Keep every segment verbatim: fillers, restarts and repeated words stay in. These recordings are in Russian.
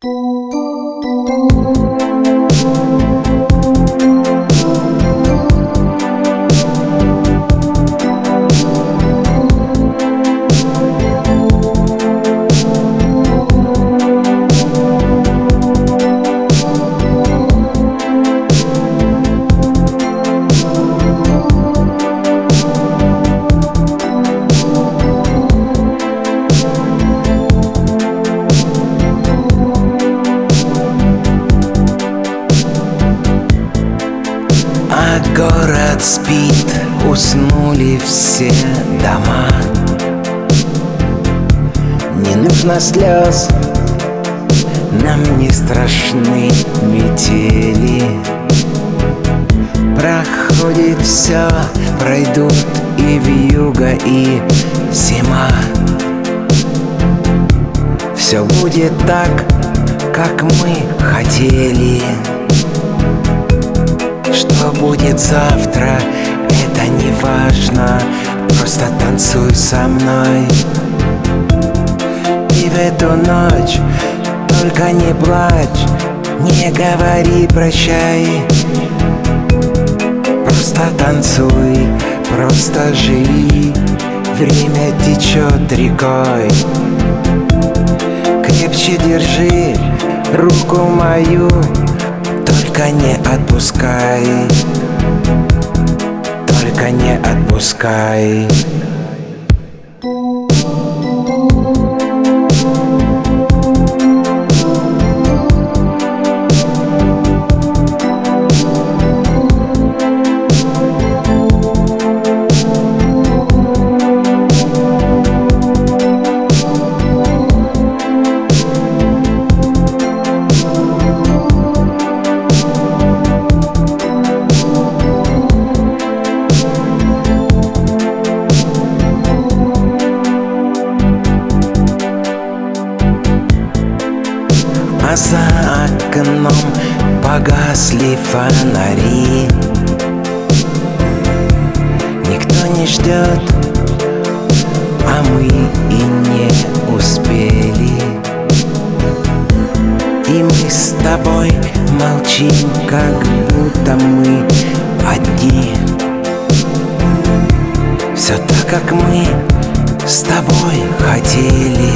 А город спит, уснули все дома. Не нужно слез, нам не страшны метели. Проходит все, пройдут и вьюга, и зима. Все будет так, как мы хотели. Что будет завтра, это не важно. Просто танцуй со мной. И в эту ночь только не плачь, не говори прощай. Просто танцуй, просто живи. Время течет рекой. Крепче держи руку мою, только не отпускай, только не отпускай. А за окном погасли фонари. Никто не ждет, а мы и не успели. И мы с тобой молчим, как будто мы одни. Все так, как мы с тобой хотели.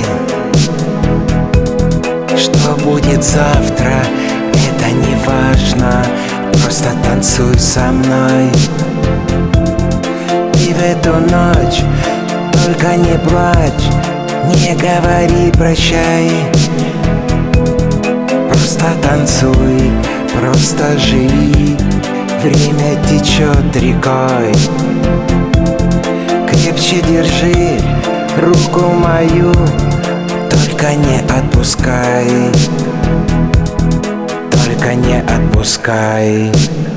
Что будет завтра, это не важно. Просто танцуй со мной. И в эту ночь только не плачь, не говори прощай. Просто танцуй, просто живи. Время течет рекой. Крепче держи руку мою, только не отпускай, только не отпускай.